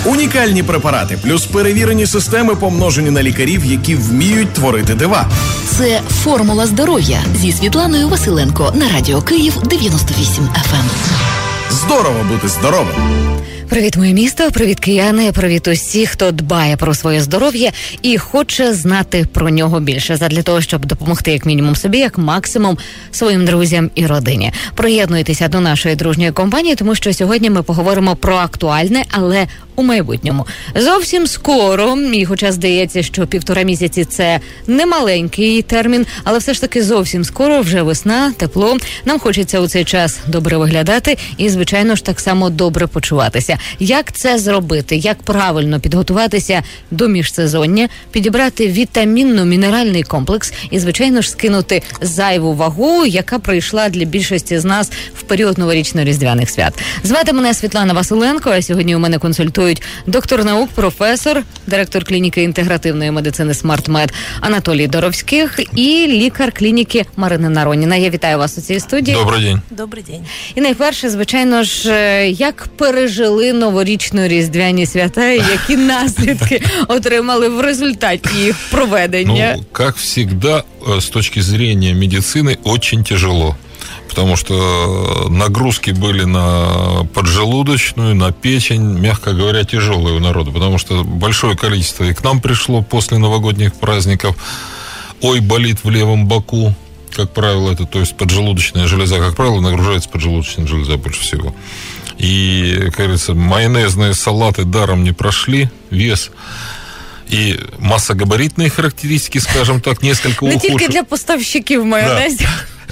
Унікальні препарати, плюс перевірені системи, помножені на лікарів, які вміють творити дива. Це «Формула здоров'я» зі Світланою Василенко на Радіо Київ 98 FM. Здорово бути здоровим! Привіт, моє місто, привіт, кияни, привіт усі, хто дбає про своє здоров'я і хоче знати про нього більше, задля того, щоб допомогти як мінімум собі, як максимум своїм друзям і родині. Приєднуйтеся до нашої дружньої компанії, тому що сьогодні ми поговоримо про актуальне, але у майбутньому. Зовсім скоро, і хоча здається, що 1,5 місяці – це не маленький термін, але все ж таки зовсім скоро, вже весна, тепло. Нам хочеться у цей час добре виглядати і, звичайно ж, так само добре почуватися. Як це зробити? Як правильно підготуватися до міжсезоння, підібрати вітамінно-мінеральний комплекс і, звичайно ж, скинути зайву вагу, яка прийшла для більшості з нас в період новорічно-різдвяних свят. Звати мене Світлана Василенко, а сьогодні у мене консультують доктор наук, професор, директор клініки інтегративної медицини «Смарт-Мед» Анатолій Доровських і лікар клініки Марина Нароніна. Я вітаю вас у цій студії. Добрий день. Добрий день. І найперше, звичайно ж, як пережили новорічно-різдвяні свята і які наслідки отримали в результаті їх проведення? Ну, как всегда, с точки зрения медицины, очень тяжело. Потому что нагрузки были на поджелудочную, на печень, мягко говоря, тяжелые у народа. Потому что большое количество и к нам пришло после новогодних праздников. Ой, болит в левом боку. Как правило, это, то есть поджелудочная железа, как правило, нагружается поджелудочная железа больше всего. И, как говорится, майонезные салаты даром не прошли. Вес и массогабаритные характеристики, скажем так, несколько ухудшились. Не тільки для поставщиків майонезів.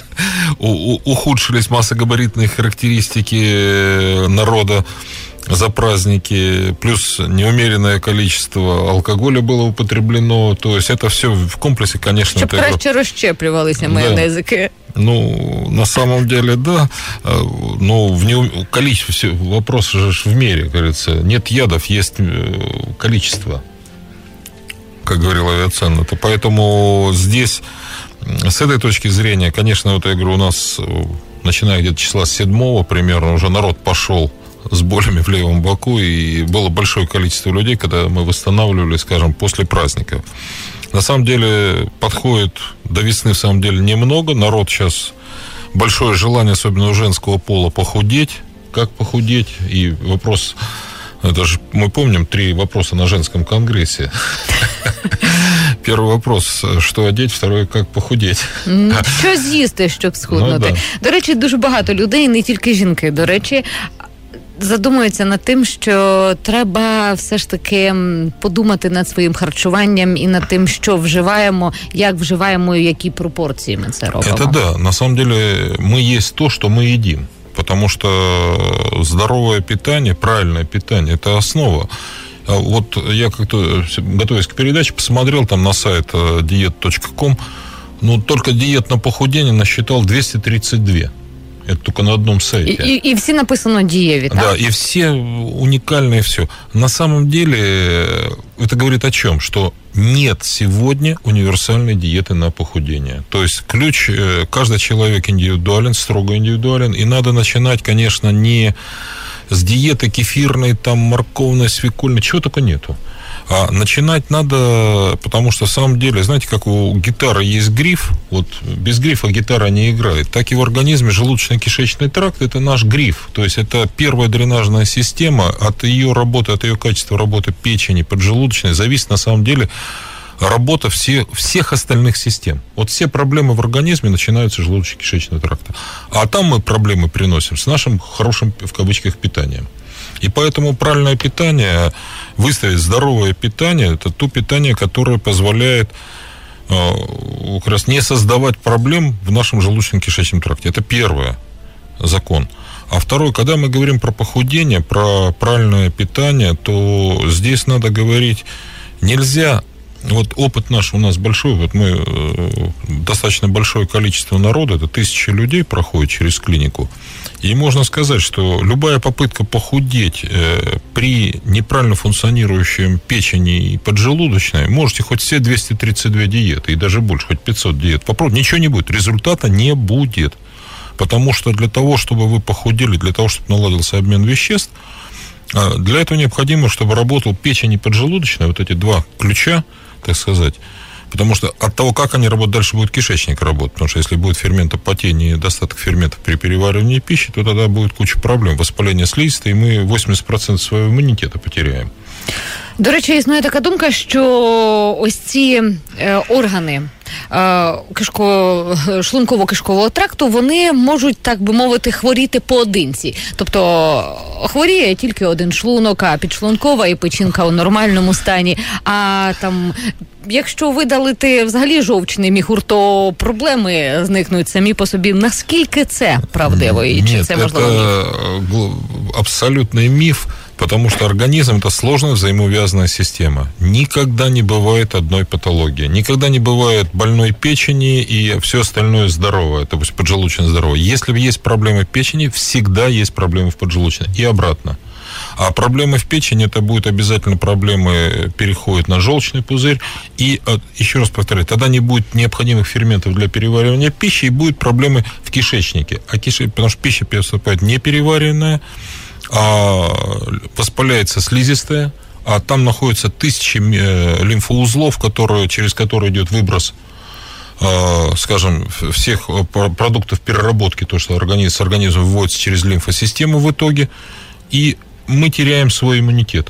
Ухудшились массогабаритные характеристики народа за праздники, плюс неумеренное количество алкоголя было употреблено. То есть это все в комплексе, конечно... Щоб краще розщеплювалися майонезики. Да. Ну, на самом деле, да. Но количество, вопрос же в мере, как говорится. Нет ядов, есть количество, как говорил Авиаценна. Поэтому здесь, с этой точки зрения, конечно, вот я говорю, у нас, начиная где-то числа 7-го примерно, уже народ пошел с болями в левом боку, и было большое количество людей, когда мы восстанавливали, скажем, после праздников. На самом деле, подходит до весны, в самом деле, немного. Народ сейчас, большое желание, особенно у женского пола, похудеть. Как похудеть? И вопрос, это же, мы помним 3 вопроса на женском конгрессе. Первый вопрос, що одеть, второй, як похудеть. Що з'їсти, щоб схуднути? Ну, да. До речі, дуже багато людей, не тільки жінки, до речі, задумуються над тим, що треба все ж таки подумати над своїм харчуванням і над тим, що вживаємо, як вживаємо і які пропорції ми це робимо. Это да, на самом деле мы есть то, что мы едим. Потому что здоровое питание, правильное питание – это основа. Вот я как-то, готовясь к передаче, посмотрел там на сайт diet.com, ну, только диет на похудение насчитал 232. Это только на одном сайте. И все написано диеви, так? Да, и все уникальные, все. На самом деле, это говорит о чем? Что нет сегодня универсальной диеты на похудение. То есть ключ, каждый человек индивидуален, строго индивидуален, и надо начинать, конечно, не с диеты кефирной, там, морковной, свекольной, чего только нету. А начинать надо, потому что, в самом деле, знаете, как у гитары есть гриф, вот без грифа гитара не играет, так и в организме желудочно-кишечный тракт – это наш гриф. То есть это первая дренажная система, от ее работы, от ее качества работы печени, поджелудочной зависит, на самом деле, работа всех остальных систем. Вот все проблемы в организме начинаются с желудочно-кишечного тракта. А там мы проблемы приносим с нашим хорошим, в кавычках, питанием. И поэтому правильное питание, выставить здоровое питание, это то питание, которое позволяет как раз не создавать проблем в нашем желудочно-кишечном тракте. Это первый закон. А второй, когда мы говорим про похудение, про правильное питание, то здесь надо говорить, нельзя... Вот опыт наш у нас большой, вот мы достаточно большое количество народа, это 1000 людей проходит через клинику, и можно сказать, что любая попытка похудеть при неправильно функционирующем печени и поджелудочной, можете хоть все 232 диеты, и даже больше, хоть 500 диет попробовать, ничего не будет, результата не будет, потому что для того, чтобы вы похудели, для того, чтобы наладился обмен веществ, Для этого необходимо, чтобы работал печень и поджелудочная, вот эти два ключа, так сказать. Потому что от того, как они работают, дальше будет кишечник работать. Потому что если будет ферментопатия, недостаток ферментов при переваривании пищи, то тогда будет куча проблем. Воспаление слизистой, и мы 80% своего імунітету потеряємо. До речі, існує така думка, що ось ці органи шлунково-кишкового тракту, вони можуть, так би мовити, хворіти поодинці. Тобто хворіє тільки один шлунок, а підшлункова і печінка у нормальному стані. А там, якщо видалити взагалі жовчний міхур, то проблеми зникнуть самі по собі. Наскільки це правдиво? І чи це можливо міф? Це абсолютний міф. Потому что организм – это сложная взаимоувязанная система. Никогда не бывает одной патологии. Никогда не бывает больной печени и все остальное здоровое, то есть поджелудочное здоровое. Если есть проблемы в печени, всегда есть проблемы в поджелудочной. И обратно. А проблемы в печени – это будут обязательно проблемы, переходят на желчный пузырь. И, еще раз повторяю, тогда не будет необходимых ферментов для переваривания пищи, и будут проблемы в кишечнике. Потому что пища поступает непереваренная, воспаляется слизистая, а там находятся тысячи лимфоузлов, через которые идет выброс, скажем, всех продуктов переработки, то, что с организма выводится через лимфосистему в итоге, и мы теряем свой иммунитет.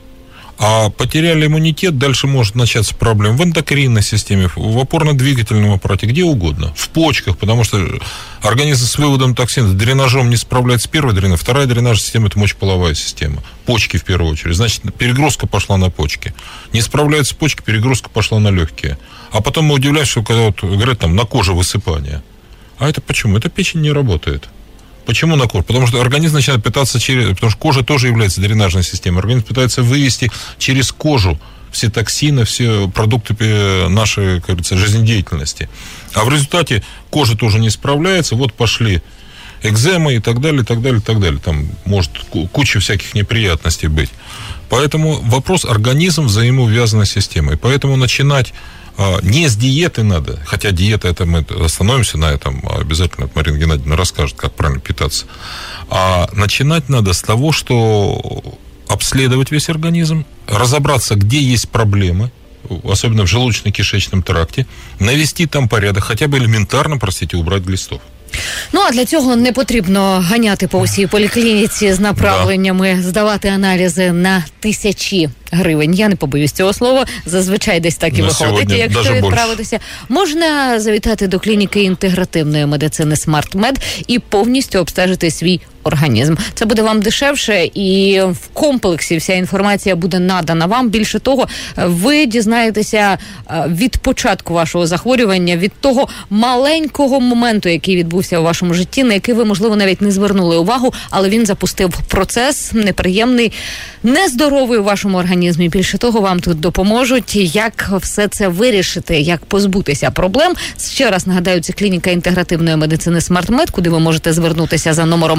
А потеряли иммунитет, дальше может начаться проблема в эндокринной системе, в опорно-двигательном аппарате, где угодно, в почках, потому что организм с выводом токсинов, с дренажом не справляется первая дренаж, вторая дренажная система – это мочеполовая система. Почки в первую очередь. Значит, перегрузка пошла на почки. Не справляются почки, перегрузка пошла на легкие. А потом мы удивляемся, что когда вот говорят, там, на коже высыпание. А это почему? Это печень не работает. Почему на кожу? Потому что организм начинает питаться потому что кожа тоже является дренажной системой. Организм пытается вывести через кожу все токсины, все продукты нашей, как говорится, жизнедеятельности. А в результате кожа тоже не справляется. Вот пошли экземы и так далее, и так далее, и так далее. Там может куча всяких неприятностей быть. Поэтому вопрос организм взаимоувязанной системой. И поэтому начинать не с диеты надо, хотя диета, это мы остановимся на этом, обязательно Марина Геннадьевна расскажет, как правильно питаться. А начинать надо с того, что обследовать весь организм, разобраться, где есть проблемы, особенно в желудочно-кишечном тракте, навести там порядок, хотя бы элементарно, убрать глистов. Ну, а для цього не потрібно ганяти по усій поліклініці з направленнями, здавати аналізи на тисячі гривень. Я не побоюсь цього слова. Зазвичай десь так і виходить, якщо відправитися. Можна завітати до клініки інтегративної медицини SmartMed і повністю обстежити свій організм. Це буде вам дешевше, і в комплексі вся інформація буде надана вам. Більше того, ви дізнаєтеся від початку вашого захворювання, від того маленького моменту, який відбувся у вашому житті, на який ви, можливо, навіть не звернули увагу, але він запустив процес неприємний, нездоровий у вашому організмі. Більше того, вам тут допоможуть, як все це вирішити, як позбутися проблем. Ще раз нагадаю, це клініка інтегративної медицини SmartMed, куди ви можете звернутися за номером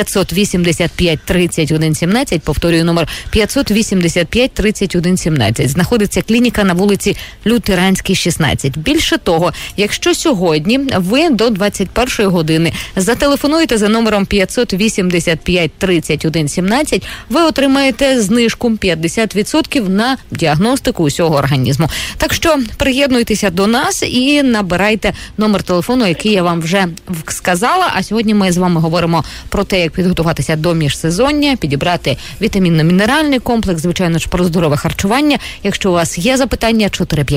585 31 17, повторюю, номер 585 31 17. Знаходиться клініка на вулиці Лютеранській, 16. Більше того, якщо сьогодні ви до 21 години зателефонуєте за номером 585 31 17, ви отримаєте знижку 50% на діагностику усього організму. Так що приєднуйтеся до нас і набирайте номер телефону, який я вам вже сказала. А сьогодні ми з вами говоримо про те, як підготуватися до міжсезоння, підібрати вітамінно-мінеральний комплекс, звичайно ж, про здорове харчування. Якщо у вас є запитання,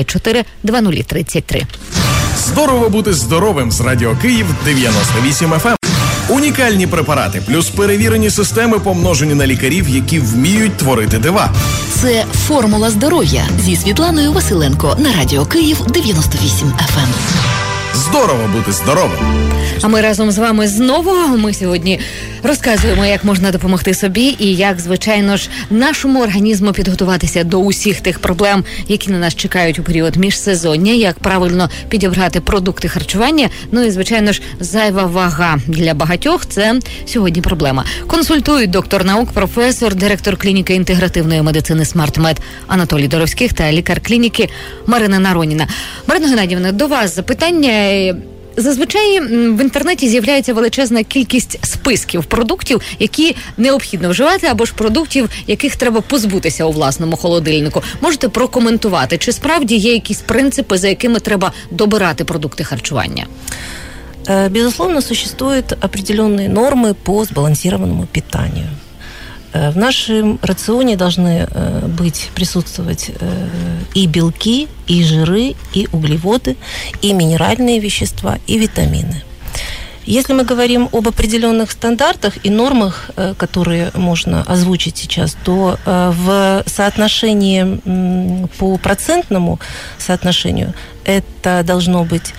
454-2033. Здорово бути здоровим з Радіо Київ 98 FM. Унікальні препарати, плюс перевірені системи, помножені на лікарів, які вміють творити дива. Це «Формула здоров'я» зі Світланою Василенко на Радіо Київ 98 FM. Здорово бути здоровим. А ми разом з вами знову. Ми сьогодні розказуємо, як можна допомогти собі і як, звичайно ж, нашому організму підготуватися до усіх тих проблем, які на нас чекають у період міжсезоння, як правильно підібрати продукти харчування. Ну і, звичайно ж, зайва вага для багатьох – це сьогодні проблема. Консультують доктор наук, професор, директор клініки інтегративної медицини SmartMed Анатолій Доровських та лікар клініки Марина Нароніна. Марина Геннадіївна, до вас запитання. Зазвичай в інтернеті з'являється величезна кількість списків продуктів, які необхідно вживати, або ж продуктів, яких треба позбутися у власному холодильнику. Можете прокоментувати, чи справді є якісь принципи, за якими треба добирати продукти харчування? Безусловно, существуют определенные нормы по сбалансированному питанию. В нашем рационе должны присутствовать и белки, и жиры, и углеводы, и минеральные вещества, и витамины. Если мы говорим об определенных стандартах и нормах, которые можно озвучить сейчас, то в соотношении по процентному соотношению это должно быть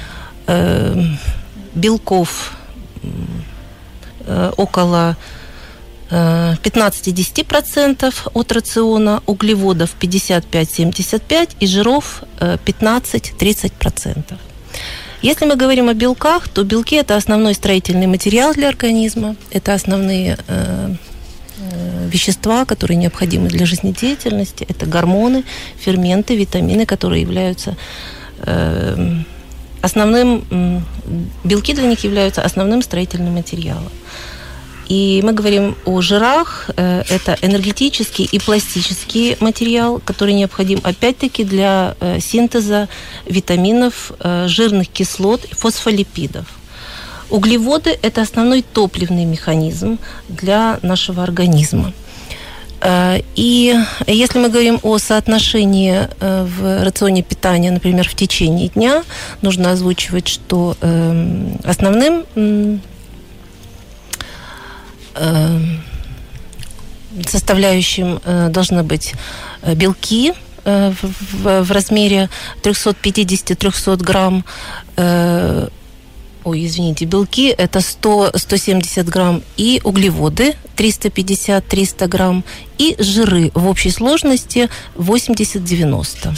белков около 15-10% от рациона, углеводов 55-75% и жиров 15-30%. Если мы говорим о белках, то белки – это основной строительный материал для организма, это основные вещества, которые необходимы для жизнедеятельности, это гормоны, ферменты, витамины, которые являются белки для них являются основным строительным материалом. И мы говорим о жирах, это энергетический и пластический материал, который необходим опять-таки для синтеза витаминов, жирных кислот и фосфолипидов. Углеводы – это основной топливный механизм для нашего организма. И если мы говорим о соотношении в рационе питания, например, в течение дня, нужно озвучивать, что основным составляющим должны быть белки в размере 350-300 грамм. Белки – это 100-170 грамм, и углеводы 350-300 грамм, и жиры в общей сложности 80-90.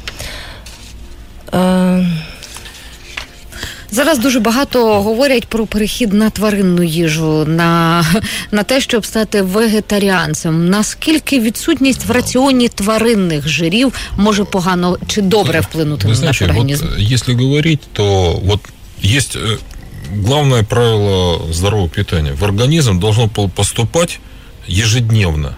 Зараз дуже багато говорять про перехід на тваринну їжу, на те, щоб стати вегетаріанцем. Наскільки відсутність в раціоні тваринних жирів може погано чи добре вплинути на наш організм? Если говорить, то есть главное правило здорового питания. В организм должно поступать ежедневно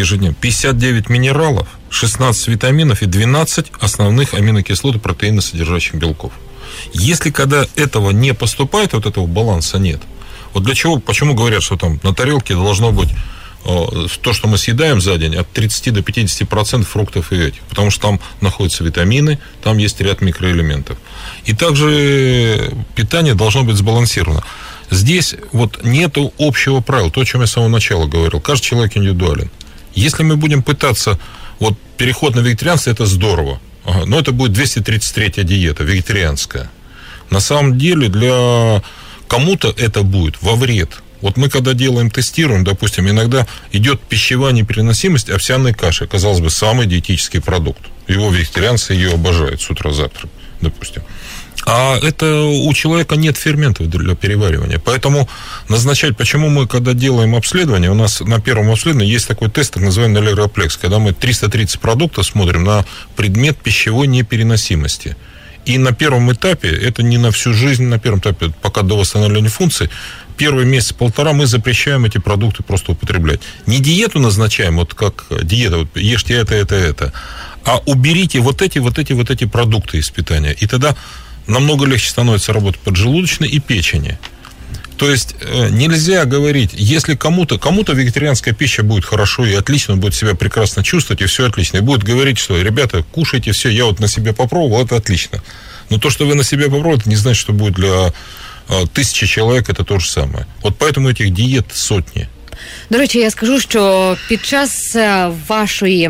59 минералов, 16 витаминов и 12 основных аминокислот и протеиносодержащих белков. Если когда этого не поступает, этого баланса нет. Для чего, почему говорят, что там на тарелке должно быть то, что мы съедаем за день, от 30 до 50% фруктов и этих, потому что там находятся витамины, там есть ряд микроэлементов. И также питание должно быть сбалансировано. Здесь нету общего правила, то, о чем я с самого начала говорил. Каждый человек индивидуален. Если мы будем пытаться, переход на вегетарианство, это здорово, но это будет 233-я диета, вегетарианская. На самом деле, для кому-то это будет во вред. Мы когда тестируем, допустим, иногда идет пищевая непереносимость овсяной каши, казалось бы, самый диетический продукт. Его вегетарианцы ее обожают с утра завтрак, допустим. А это у человека нет ферментов для переваривания. Поэтому назначать, почему мы, когда делаем обследование, у нас на первом обследовании есть такой тест, так называемый аллергоплекс, когда мы 330 продуктов смотрим на предмет пищевой непереносимости. И на первом этапе, это не на всю жизнь, на первом этапе, пока до восстановления функций, первый месяц-полтора мы запрещаем эти продукты просто употреблять. Не диету назначаем, как диета, ешьте это, а уберите эти продукты из питания. И тогда намного легче становится работать поджелудочной и печени. То есть нельзя говорить, если кому-то вегетарианская пища будет хорошо и отлично, он будет себя прекрасно чувствовать, и все отлично. И будет говорить, что, ребята, кушайте все, я на себе попробовал, это отлично. Но то, что вы на себе попробовали, это не значит, что будет для 1000 человек, это то же самое. Поэтому этих диет сотни. До речі, я скажу, що під час вашої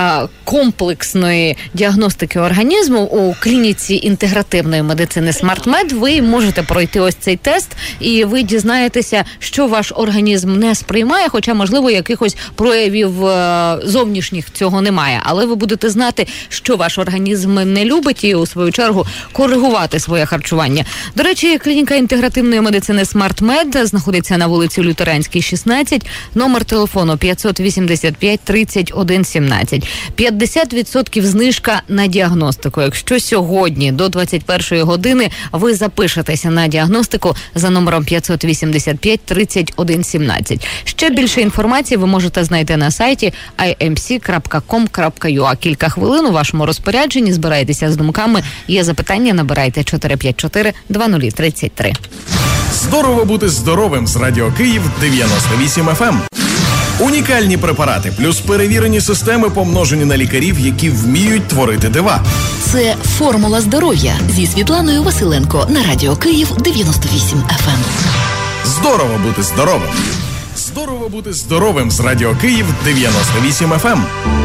комплексної діагностики організму у клініці інтегративної медицини SmartMed ви можете пройти ось цей тест, і ви дізнаєтеся, що ваш організм не сприймає, хоча, можливо, якихось проявів зовнішніх цього немає. Але ви будете знати, що ваш організм не любить, і, у свою чергу, коригувати своє харчування. До речі, клініка інтегративної медицини SmartMed знаходиться на вулиці Лютеранській, 16. Номер телефону 585 31 17. 50% знижка на діагностику. Якщо сьогодні до 21 години ви запишетеся на діагностику за номером 585 31 17. Ще більше інформації ви можете знайти на сайті imc.com.ua. Кілька хвилин у вашому розпорядженні, збирайтеся з думками. Є запитання, набирайте 454 2033. Здорово бути здоровим з Радіо Київ 98 FM. Унікальні препарати плюс перевірені системи, помножені на лікарів, які вміють творити дива. Це «Формула здоров'я» зі Світланою Василенко на Радіо Київ 98 FM. Здорово бути здоровим. Здорово бути здоровим з Радіо Київ 98 FM.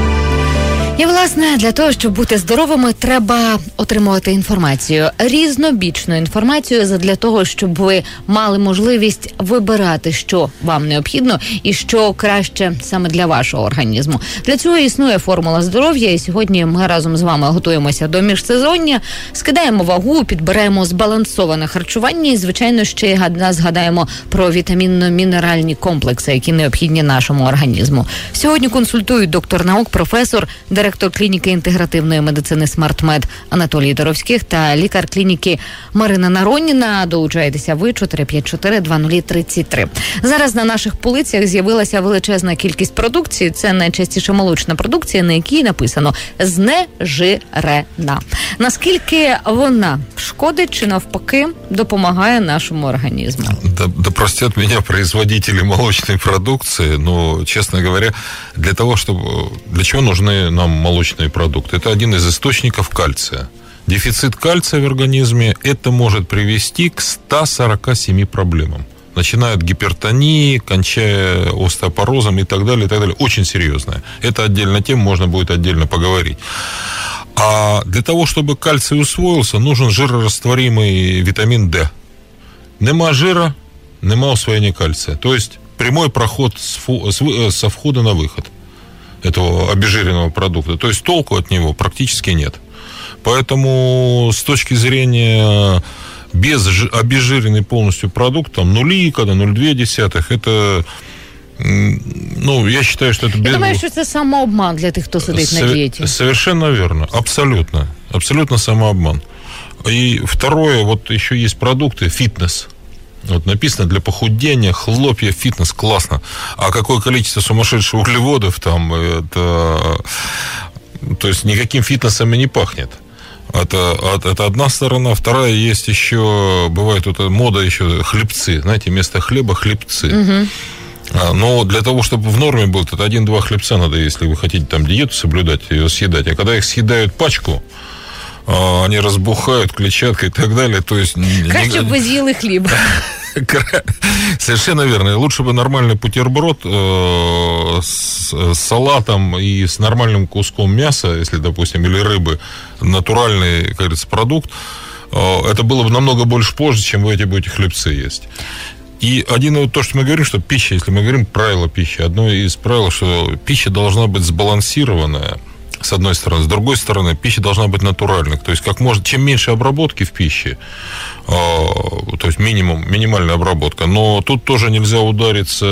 І, власне, для того, щоб бути здоровими, треба отримувати інформацію. Різнобічну інформацію задля того, щоб ви мали можливість вибирати, що вам необхідно і що краще саме для вашого організму. Для цього існує «Формула здоров'я», і сьогодні ми разом з вами готуємося до міжсезоння, скидаємо вагу, підбираємо збалансоване харчування і, звичайно, ще згадаємо про вітамінно-мінеральні комплекси, які необхідні нашому організму. Сьогодні консультують доктор наук, професор, директор клініки інтегративної медицини «Смартмед» Анатолій Доровських та лікар клініки Марина Нароніна. Долучайтеся ви 454-2033. Зараз на наших полицях з'явилася величезна кількість продукції. Це найчастіше молочна продукція, на якій написано «знежирена». Наскільки вона шкодить чи навпаки допомагає нашому організму? Да простят меня производители молочной продукции, но, честно говоря, для чего нужны нам молочные продукты? Это один из источников кальция. Дефицит кальция в организме, это может привести к 147 проблемам. Начиная от гипертонии, кончая остеопорозом и так далее, и так далее. Очень серьезная. Это отдельная тема, можно будет отдельно поговорить. А для того, чтобы кальций усвоился, нужен жирорастворимый витамин D. Нема жира, нема усвоения кальция. То есть прямой проход со входа на выход этого обезжиренного продукта. То есть толку от него практически нет. Поэтому с точки зрения без обезжиренный полностью продукт, там 0,02, это, я считаю, что это... Я думаю, що це самообман для тих, хто сидить на дієті. Совершенно верно. Абсолютно. Абсолютно самообман. И второе, вот еще есть продукты фитнес. Вот написано для похудения, хлопья, фитнес, классно. А какое количество сумасшедших углеводов там, то есть никаким фитнесом и не пахнет. Это одна сторона. Вторая, есть еще, бывает вот мода еще хлебцы. Знаете, вместо хлеба хлебцы. Угу. Но для того, чтобы в норме был, это 1-2 хлебца надо, если вы хотите там диету соблюдать, ее съедать. А когда их съедают пачку, они разбухают, клетчатка и так далее. То есть... Краще бы вы съели хлеб. Совершенно верно. Лучше бы нормальный бутерброд с салатом и с нормальным куском мяса, если, допустим, или рыбы, натуральный, как говорится, продукт. Это было бы намного больше позже, чем вы эти будете хлебцы есть. И то, что мы говорим, что пища, если мы говорим правила пищи, одно из правил, что пища должна быть сбалансированная, с одной стороны. С другой стороны, пища должна быть натуральной. То есть, чем меньше обработки в пище, то есть минимальная обработка. Но тут тоже нельзя удариться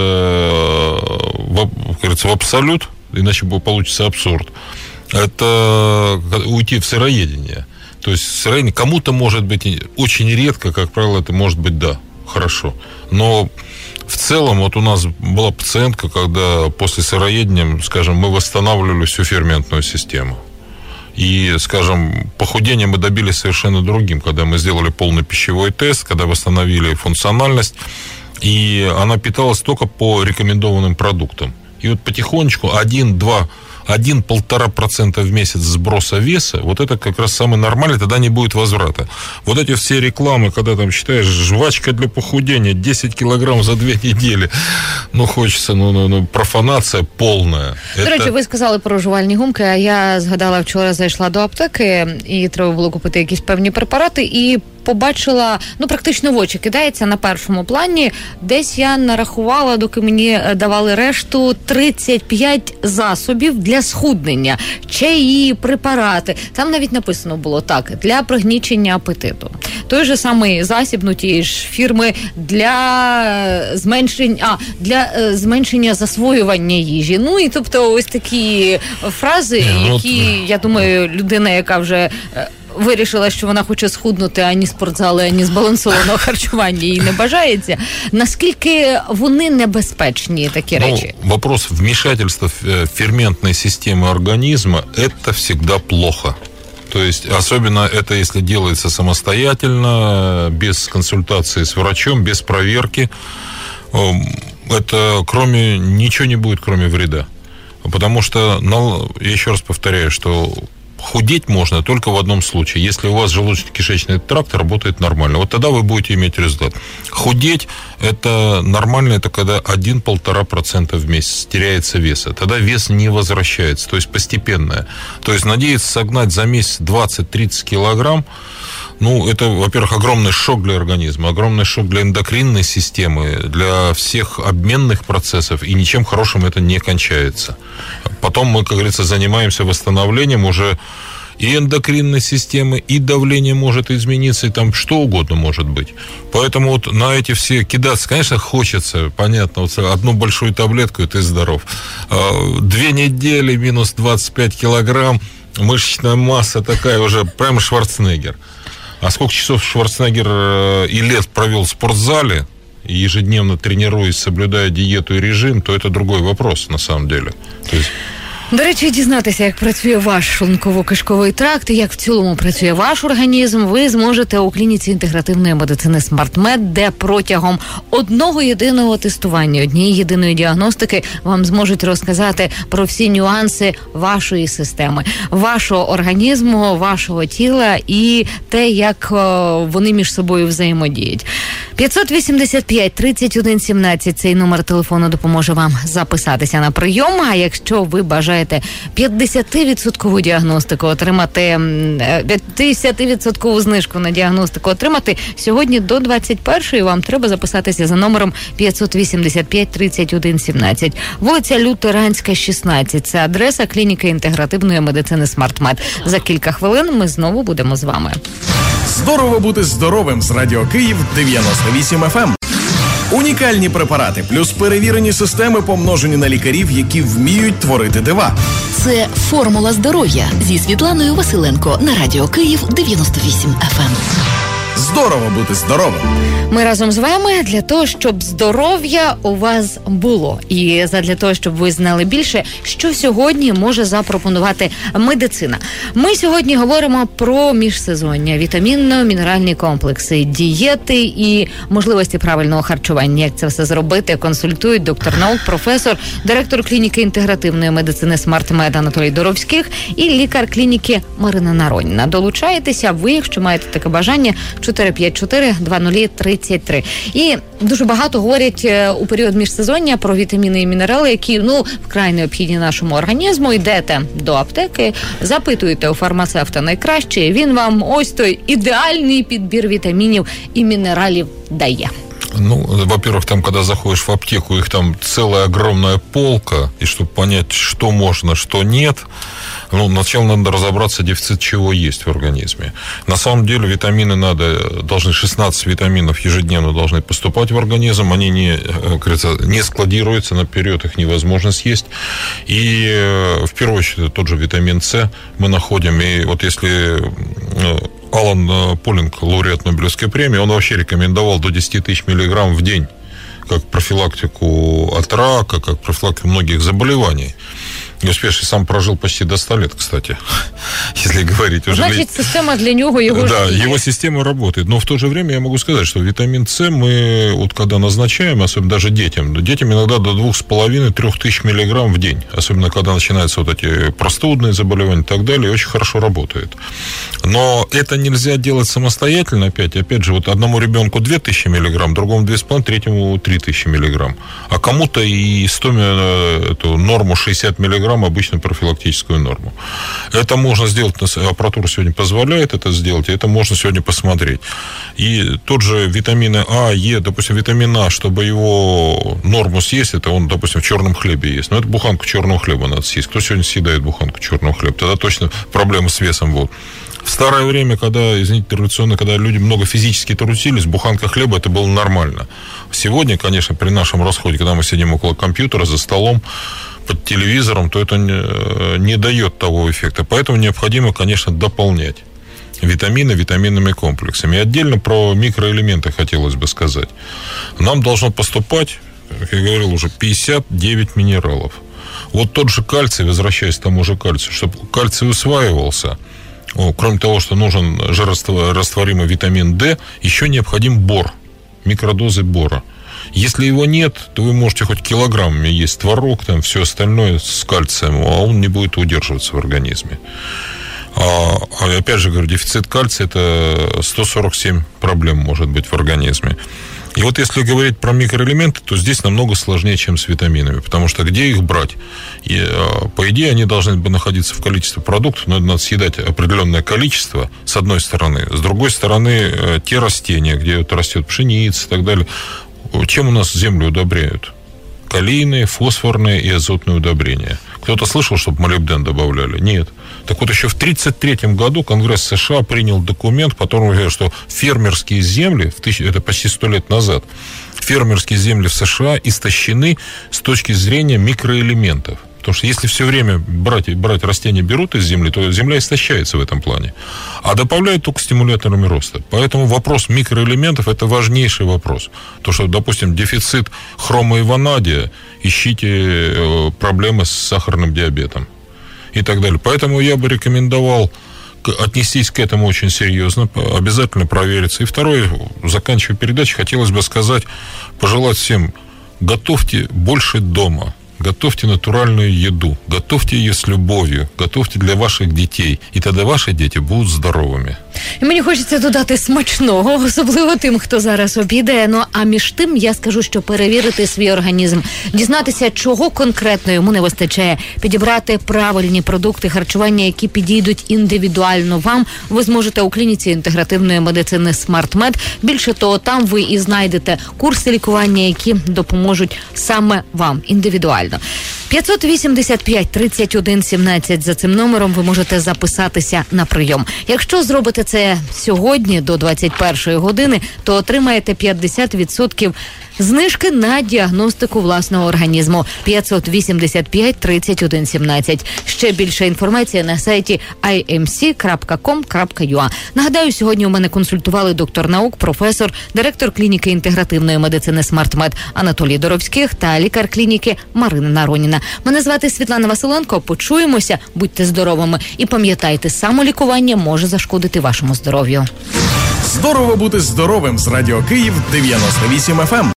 в абсолют, иначе получится абсурд. Это уйти в сыроедение. То есть, сыроедение кому-то может быть очень редко, как правило, это может быть, да, хорошо. Но в целом, вот у нас была пациентка, когда после сыроедения, скажем, мы восстанавливали всю ферментную систему. И, скажем, похудение мы добились совершенно другим, когда мы сделали полный пищевой тест, когда восстановили функциональность, и она питалась только по рекомендованным продуктам. И вот потихонечку 1-1,5% в месяц сброса веса, вот это как раз самый нормальный, тогда не будет возврата. Вот эти все рекламы, когда там читаешь, жвачка для похудения, 10 килограмм за 2 недели, хочется, профанація повна. До речі, ви сказали про жувальні гумки, а я згадала, вчора зайшла до аптеки, і треба було купити якісь певні препарати, і побачила, практично в очі кидається на першому плані. Десь я нарахувала, доки мені давали решту, 35 засобів для схуднення, чаї, препарати. Там навіть написано було так: для пригнічення апетиту. Той же самий засіб, тієї ж фірми, для зменшення засвоювання їжі. І тобто ось такі фрази, які, я думаю, людина, яка вже вирішила, що вона хоче схуднути, ані спортзали, ані збалансованого харчування їй не бажається. Наскільки вони небезпечні, такі речі? Вопрос вмешательства в ферментной системы организма – это всегда плохо. То есть, особенно это если делается самостоятельно, без консультации с врачом, без проверки. Это ничего не будет, кроме вреда. Потому что, я еще раз повторяю, что худеть можно только в одном случае, если у вас желудочно-кишечный тракт работает нормально. Вот тогда вы будете иметь результат. Худеть это нормально, это когда 1-1,5% в месяц теряется веса. Тогда вес не возвращается, то есть постепенное. То есть надеяться согнать за месяц 20-30 килограмм, это, во-первых, огромный шок для организма, огромный шок для эндокринной системы, для всех обменных процессов, и ничем хорошим это не кончается. Потом мы, как говорится, занимаемся восстановлением уже и эндокринной системы, и давление может измениться, и там что угодно может быть. Поэтому на эти все кидаться, конечно, хочется, понятно, одну большую таблетку, и ты здоров. 2 недели минус 25 килограмм, мышечная масса такая уже, прям Шварценеггер. А сколько часов Шварценеггер и лет провел в спортзале, ежедневно тренируясь, соблюдая диету и режим, то это другой вопрос на самом деле. То есть... До речі, дізнатися, як працює ваш шлунково-кишковий тракт і як в цілому працює ваш організм, ви зможете у клініці інтегративної медицини SmartMed, де протягом одного єдиного тестування, однієї єдиної діагностики вам зможуть розказати про всі нюанси вашої системи, вашого організму, вашого тіла і те, як вони між собою взаємодіють. 585-31-17 цей номер телефону допоможе вам записатися на прийом, а якщо ви бажаєте 50% діагностику отримати, 50% знижку на діагностику отримати, сьогодні до 21-ї вам треба записатися за номером 585-31-17. Вулиця Лютеранська, 16. Це адреса клініки інтегративної медицини SmartMed. За кілька хвилин ми знову будемо з вами. Здорово бути здоровим з Радіо Київ 98 FM. Унікальні препарати, плюс перевірені системи, помножені на лікарів, які вміють творити дива. Це «Формула здоров'я» зі Світланою Василенко на Радіо Київ 98 FM. Здорово бути здоровим. Ми разом з вами для того, щоб здоров'я у вас було. І задля того, щоб ви знали більше, що сьогодні може запропонувати медицина. Ми сьогодні говоримо про міжсезоння, вітамінно-мінеральні комплекси, дієти і можливості правильного харчування. Як це все зробити, консультують доктор наук, професор, директор клініки інтегративної медицини SmartMed Анатолій Доровських і лікар клініки Марина Нароніна. Долучаєтеся ви, якщо маєте таке бажання, 454-2033. І дуже багато говорять у період міжсезоння про вітаміни і мінерали, які, вкрай необхідні нашому організму. Йдете до аптеки, запитуєте у фармацевта найкраще, він вам ось той ідеальний підбір вітамінів і мінералів дає. Во-первых, там, когда заходишь в аптеку, их там целая огромная полка, и чтобы понять, что можно, что нет, сначала надо разобраться, дефицит чего есть в организме. На самом деле витамины должны 16 витаминов ежедневно должны поступать в организм, они не складируются наперед, их невозможно съесть. И в первую очередь тот же витамин С мы находим, и вот если... Алан Полинг, лауреат Нобелевской премии, он вообще рекомендовал до 10 тысяч миллиграмм в день как профилактику от рака, как профилактику многих заболеваний. И успешный сам прожил почти до 100 лет, кстати, если говорить уже. Значит, система для него, его система работает. Но в то же время я могу сказать, что витамин С мы, когда назначаем, особенно даже детям иногда до 2,5-3 тысяч миллиграмм в день. Особенно, когда начинаются эти простудные заболевания и так далее, очень хорошо работает. Но это нельзя делать самостоятельно, опять же, одному ребенку 2000 миллиграмм, другому 2,5, третьему 3000 миллиграмм. А кому-то и эту норму 60 миллиграмм миллиграмм обычную профилактическую норму. Это можно сделать, аппаратура сегодня позволяет это сделать, и это можно сегодня посмотреть. И тот же витамины А, Е, допустим, витамин А, чтобы его норму съесть, это он, допустим, в черном хлебе есть. Но это буханку черного хлеба надо съесть. Кто сегодня съедает буханку черного хлеба? Тогда точно проблемы с весом будут. В старое время, когда, извините, традиционно, когда люди много физически трудились, буханка хлеба это было нормально. Сегодня, конечно, при нашем расходе, когда мы сидим около компьютера, за столом, под телевизором, то это не дает того эффекта. Поэтому необходимо, конечно, дополнять витамины витаминными комплексами. И отдельно про микроэлементы хотелось бы сказать. Нам должно поступать, как я говорил уже, 59 минералов. Вот тот же кальций, возвращаясь к тому же кальцию, чтобы кальций усваивался, кроме того, что нужен жирорастворимый витамин D, еще необходим бор, микродозы бора. Если его нет, то вы можете хоть килограммами есть творог, там все остальное с кальцием, а он не будет удерживаться в организме. А опять же говорю, дефицит кальция – это 147 проблем может быть в организме. И вот если говорить про микроэлементы, то здесь намного сложнее, чем с витаминами, потому что где их брать? И, по идее, они должны бы находиться в количестве продуктов, но надо съедать определенное количество, с одной стороны. С другой стороны, те растения, где вот растет пшеница и так далее. Чем у нас землю удобряют? Калийные, фосфорные и азотные удобрения. Кто-то слышал, чтобы молибден добавляли? Нет. Так вот, еще в 1933 году Конгресс США принял документ, в котором говорят, что фермерские земли, это почти 100 лет назад, фермерские земли в США истощены с точки зрения микроэлементов. Потому что если все время брать растения берут из земли, то земля истощается в этом плане. А добавляют только стимуляторами роста. Поэтому вопрос микроэлементов – это важнейший вопрос. То, что, допустим, дефицит хрома и ванадия, ищите проблемы с сахарным диабетом и так далее. Поэтому я бы рекомендовал отнестись к этому очень серьезно, обязательно провериться. И второе, заканчивая передачу, хотелось бы сказать, пожелать всем, готовьте больше дома. Готовьте натуральную еду, готовьте її з любов'ю, готовьте для ваших дітей, і тоді ваші діти будуть здоровими. І мені хочеться додати смачного, особливо тим, хто зараз обідає. Ну, а між тим я скажу, що перевірити свій організм, дізнатися, чого конкретно йому не вистачає, підібрати правильні продукти харчування, які підійдуть індивідуально вам, ви зможете у клініці інтегративної медицини SmartMed. Більше того, там ви і знайдете курси лікування, які допоможуть саме вам індивідуально. 585-31-17 за цим номером ви можете записатися на прийом. Якщо зробите це сьогодні до 21-ї години, то отримаєте 50% знижки на діагностику власного організму. 585-31-17. Ще більше інформації на сайті imc.com.ua. Нагадаю, сьогодні у мене консультували доктор наук, професор, директор клініки інтегративної медицини SmartMed Анатолій Доровських та лікар клініки Марина Нароніна. Мене звати Світлана Василенко. Почуємося, будьте здоровими і пам'ятайте, самолікування може зашкодити вашому здоров'ю. Здорово бути здоровим з Радіо Київ 98 FM.